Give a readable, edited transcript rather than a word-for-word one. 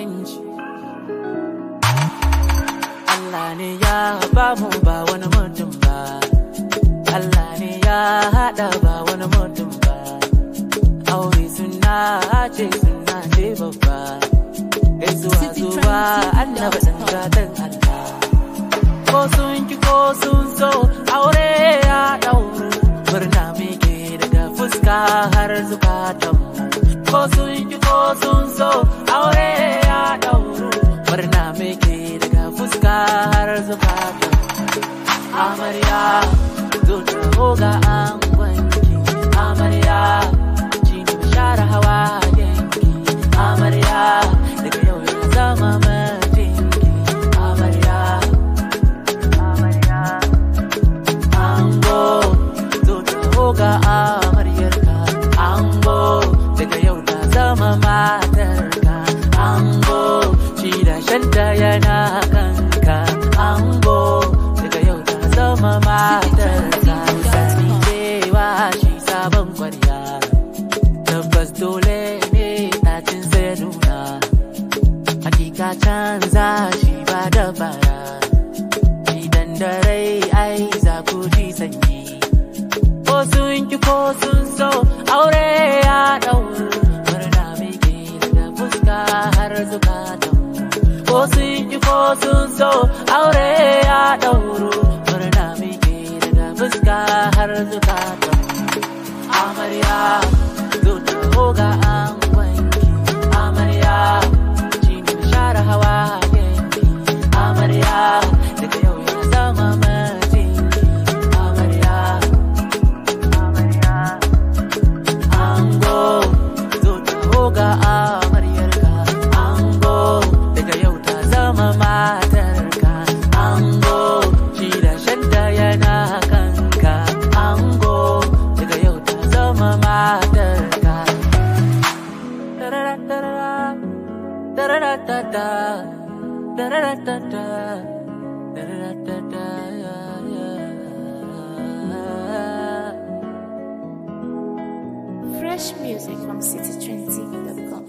yanci. Allah ne ya ba mu ba wani mutum ba, Allah ne ya haɗa ba wani mutum ba. Aure suna ce babba, gaisuwa zuwa annaba ɗan gatan Allah. Ko sun ki ko sun so aure ya ɗauru, murna muke daga fuska har zukatanmu. Ko sun ki ko sun so aure ya ɗauru, murna muke daga fuska har zukatanmu. Amarya zo ta ga angwanki, amarya ci ne share hawa yanki. Amarya daga yau ya zama matinki. Amarya, amarya, ango zo ta ga amaryarka. Ango daga yau ta zama matarka. Ango ci da shanta yana kanka. Ango daga yau ta zama matarka. Sani cewa shi sabon kwarya, tabbas dole ne ɗacin sai nuna. Hakika canza shi ba da baya, idan da rai ai za ku ji sanyi. Ko sun ki ko sun so aure ya ɗauru, murna muke daga fuska har zukatanmu. Ko sun ki ko sun so aure ya ɗauru, murna muke daga fuska har zukatanmu. Amarya zo ta ga angwanki. Amarya ci ne share hawa yanki. Amarya daga yau ya zama matinki. Amarya, amarya, ango zo ta ga amaryarka. Ango daga yau ta zama matarka. Ango ci da shanta yana kanka. Ango daga yau ta zama matarka. Da-da-da-da-da, da-da-da-da-da, da-da-da-da-da, da-da-da-da-da, Fresh music from citytrendtv.com.